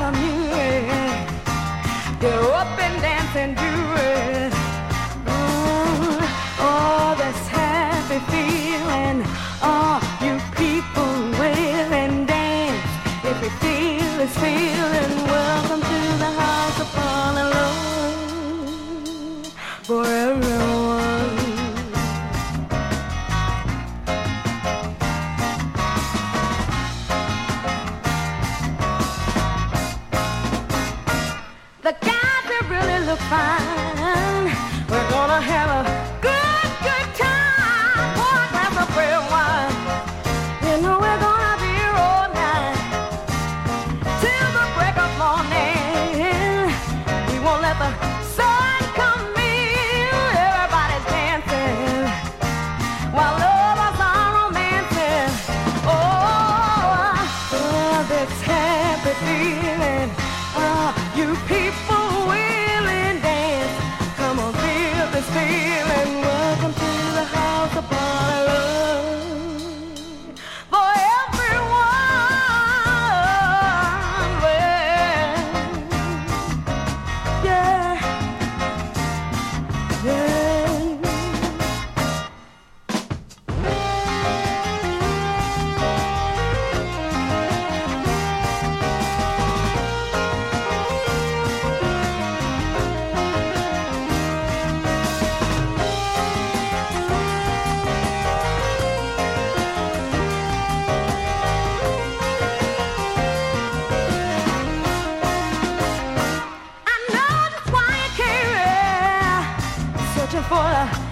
the music. Get up and dance and do it. Ooh, oh, this happy feeling. Oh, you people will and dance. If you feel this feeling, welcome to the house upon a load for everyone. The guys they really look fine. We're gonna have a good time. Pour a glass of red wine. You know we're gonna be here all night till the break of morning. We won't let the sun come in. Everybody's dancing while lovers are romancing. Oh, this happy feeling. You people will and dance. Come on, feel this feeling. Welcome to the house upon a road for everyone. Well, yeah, yeah. For the